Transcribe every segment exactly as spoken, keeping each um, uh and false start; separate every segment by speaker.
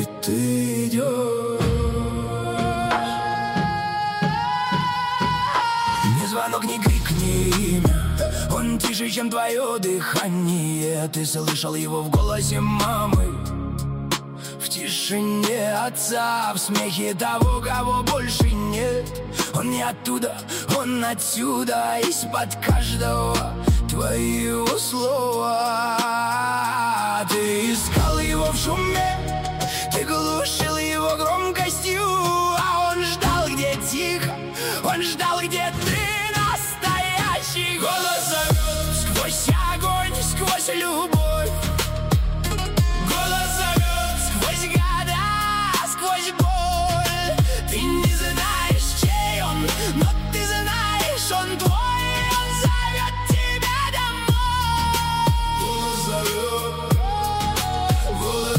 Speaker 1: и ты идешь. Ни звонок, ни крик, ни имя, он тише, чем твое дыхание. Ты слышал его в голосе мамы, в тишине отца, в смехе того, кого больше нет. Он не оттуда, он отсюда, из-под каждого твоего слова. Ты искал его в шуме, ты глушил его громкостью, а он ждал, где тихо, он ждал, где ты настоящий. Голос зовет сквозь огонь, сквозь любовь. Голос зовет сквозь года, сквозь боль. Ты не знаешь, чей он, но ты знаешь, он твой, он зовет тебя домой. Голос зовет, голос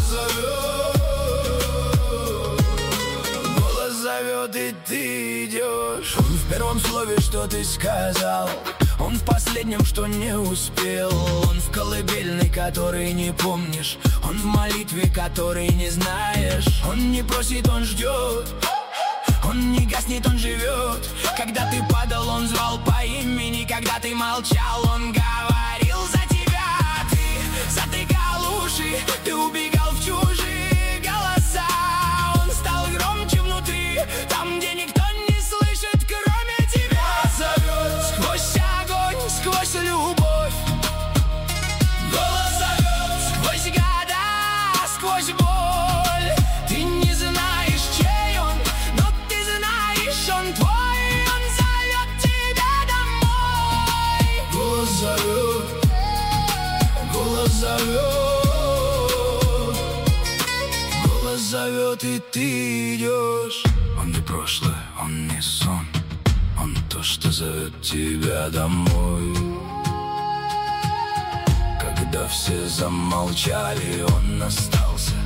Speaker 1: зовет, голос зовет, и ты идешь. Он в первом слове, что ты сказал, он в последнем, что не успел. Он в колыбельной, которой не помнишь, он в молитве, которой не знаешь. Он не просит, он ждет, он не гаснет, он живет. Когда ты падал, он звал по имени, когда ты молчал, он говорил за тебя. Ты затыкал уши, ты убегал в чужие голоса. Он стал громче внутри, там, где никто не слышит, кроме тебя. Зовет сквозь огонь, сквозь любовь. Голос зовет сквозь года, сквозь боль. Ты не знаешь, чей он, но ты знаешь, он твой, он зовет тебя домой. Голос зовет, голос зовет, голос зовет, и ты идешь. Он не прошлое, он не сон, он то, что зовет тебя домой. Когда все замолчали, он остался